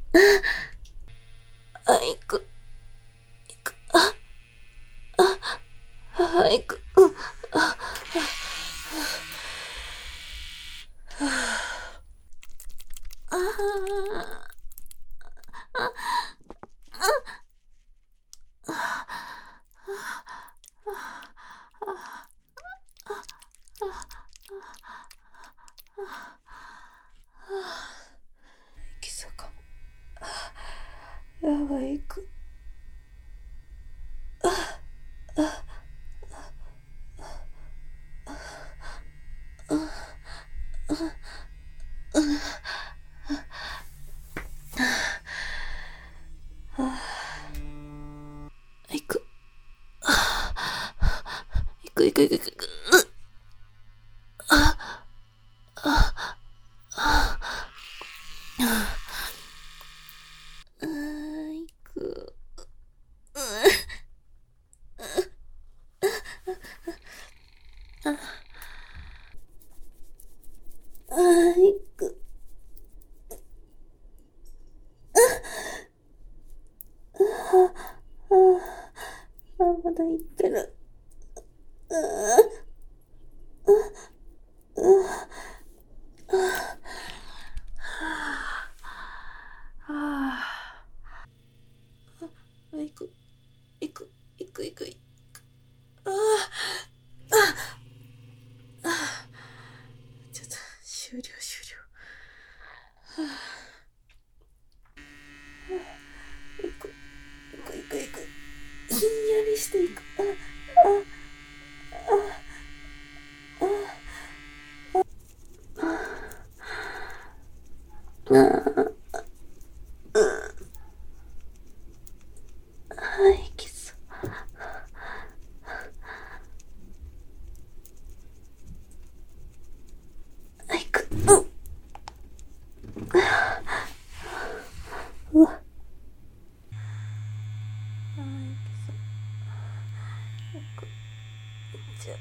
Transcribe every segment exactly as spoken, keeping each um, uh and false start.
あ、行く、行く、あ、あ、あ、行く、うん、あ、あ、あ、行きそうかも。やばい、行く。行く。行く、行く、行く、行く。あー、行く。あー、行く。あー、まだ行ってる。あ、行く。行く。行く、行く、行く。あー、ちょっと、終了、終了。行く、行く、行く、行く。ひんやりしていく。あ、あ、あ、あ、行きそう。あ、行く。うん。うわ。あ、行きそう。行く。行っちゃう。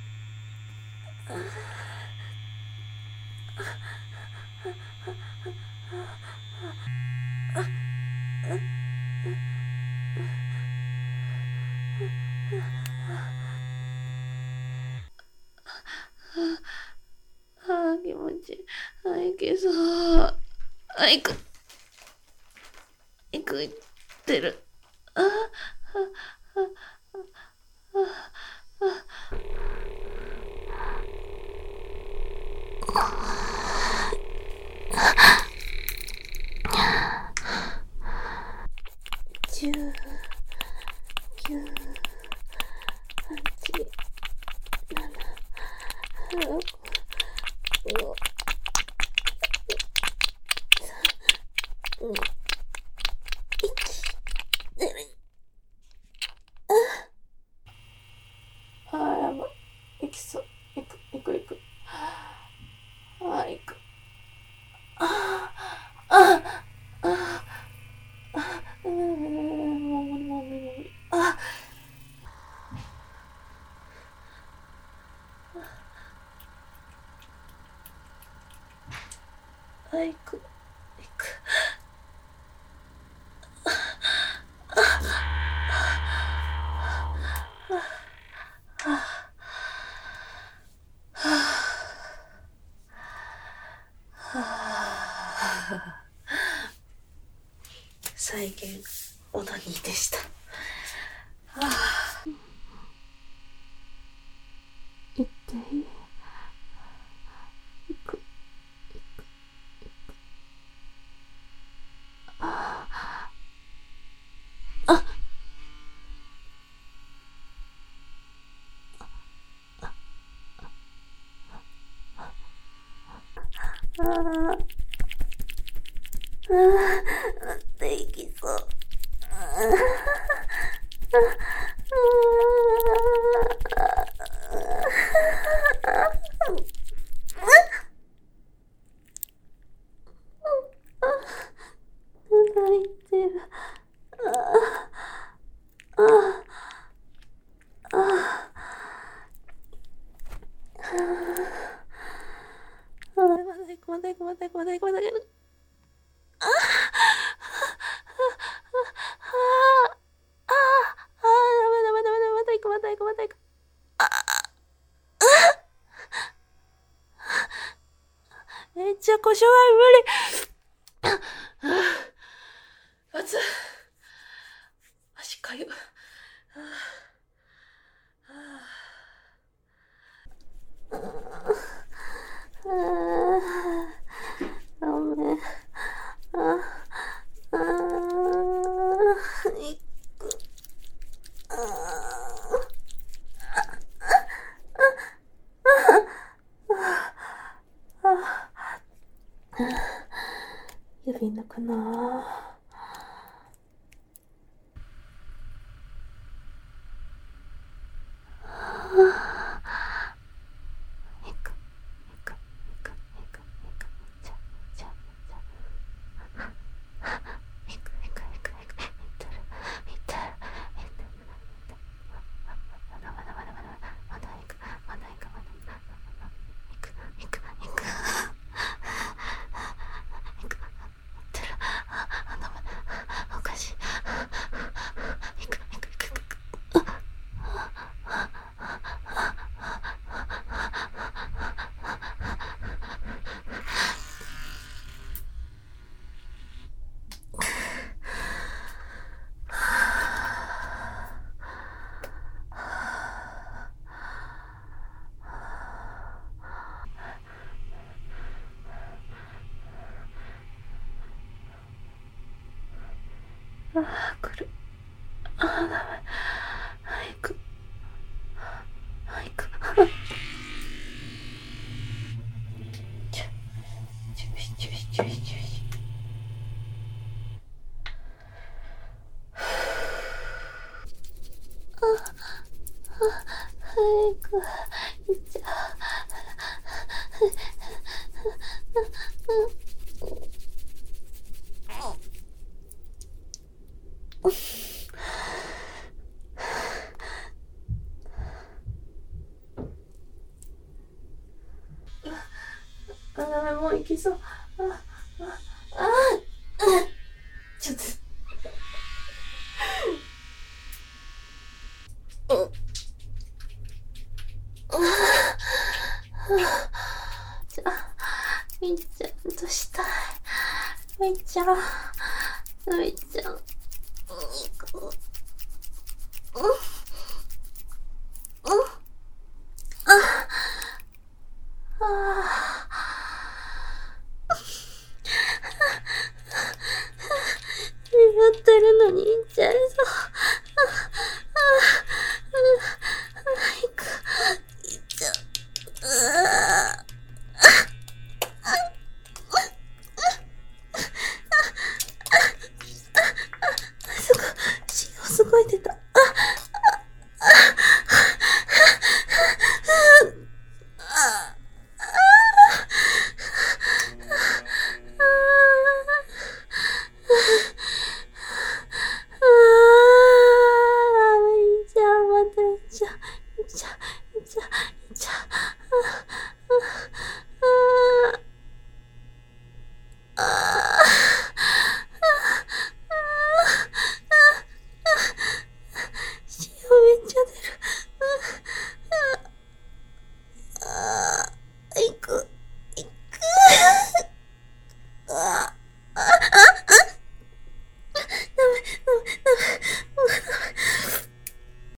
あー、気持ちいい。あ、行けそう。あ、行く。行く、行ってる。あ、あ、じゅう、きゅう、はち、なな、ろく、ご、に、いち、ゼロ。あー、やばい。行きそう。行く、行く、行く。あー、行く。あー、あー、あー、うーん、もう無理、もう無理、もう無理。あー、あ、行く、行く。再現オナニーでした。行っていい？行く。あー、あー、できそう。泣いてる。あー、まだ行く、まだ行く、まだ行く、まだ行く、まだ行く。 故障は無理。あつ、足かゆ。ごめん。ああいく。指抜くな。ああ、来る。ああ、ダメ。早く。早く。ちょ、ちょしちょしちょしちょし。あ、あ、早く。行っちゃう。あ、ダメ、もう行きそう。あ、あ、あ、ちょっと。じゃあ、みっちゃんとしたい。みっちゃん、みっちゃん、行く。